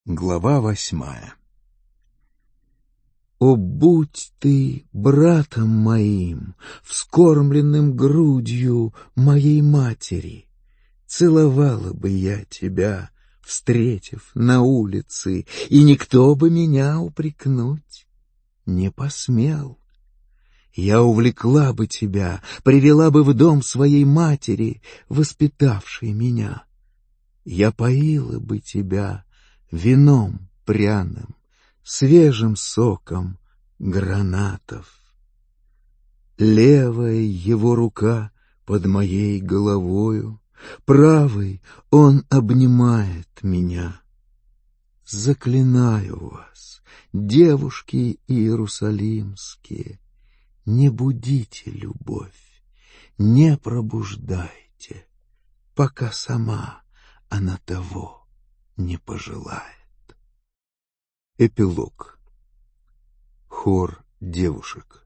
Глава 8. О, будь ты братом моим, вскормленным грудью моей матери, целовала бы я тебя, встретив на улице, и никто бы меня упрекнуть не посмел. Я увлекла бы тебя, привела бы в дом своей матери, воспитавшей меня. Я поила бы тебя вином пряным, свежим соком гранатов. Левая его рука под моей головою, правой он обнимает меня. Заклинаю вас, девушки иерусалимские, не будите любовь, не пробуждайте, пока сама она того не пожелает. Эпилог. Хор девушек.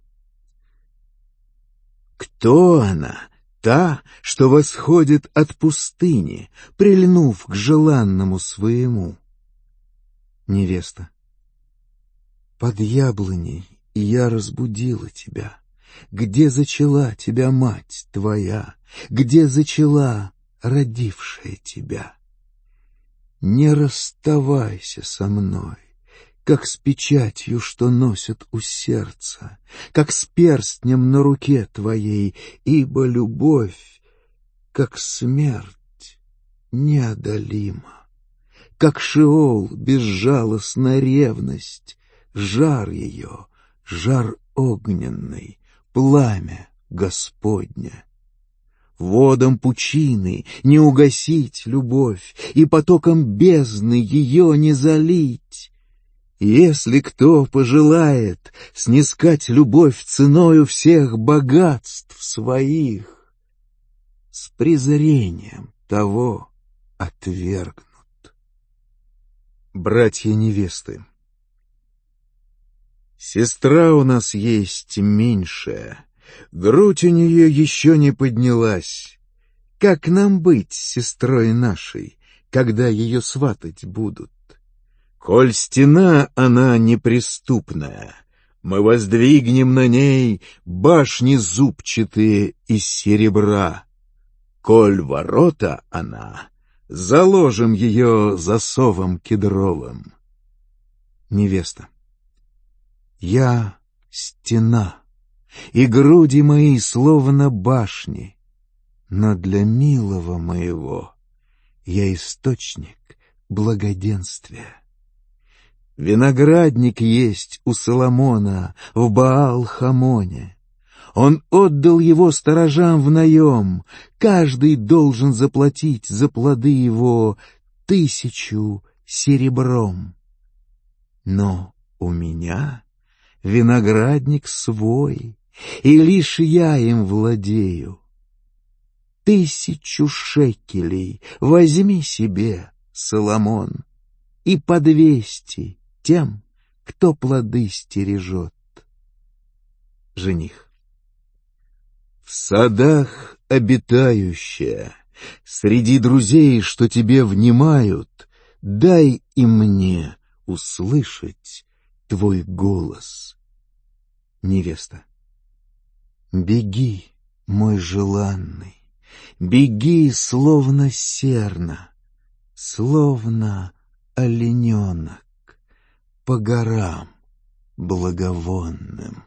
Кто она, та, что восходит от пустыни, прильнув к желанному своему? Невеста. Под яблоней я разбудила тебя. Где зачала тебя мать твоя? Где зачала родившая тебя? Не расставайся со мной, как с печатью, что носят у сердца, как с перстнем на руке твоей, ибо любовь, как смерть, неодолима, как Шеол безжалостна ревность, жар ее, жар огненный, пламя Господня. Водам пучины не угасить любовь, и потоком бездны ее не залить. Если кто пожелает снискать любовь ценою всех богатств своих, с презрением того отвергнут. Братья невесты. Сестра у нас есть меньшая, грудь у нее еще не поднялась. Как нам быть с сестрой нашей, когда ее сватать будут? Коль стена она неприступная, мы воздвигнем на ней башни зубчатые из серебра. Коль ворота она, заложим ее засовом кедровым. Невеста. Я стена, и груди мои словно башни, но для милого моего я источник благоденствия. Виноградник есть у Соломона в Баал-Хамоне. Он отдал его сторожам в наем, каждый должен заплатить за плоды его 1000 серебром. Но у меня виноградник свой, и лишь я им владею. 1000 шекелей возьми себе, Соломон, и по 200 тем, кто плоды стережет. Жених. В садах обитающая, среди друзей, что тебе внимают, дай и мне услышать твой голос. Невеста. Беги, мой желанный, беги, словно серна, словно олененок по горам благовонным.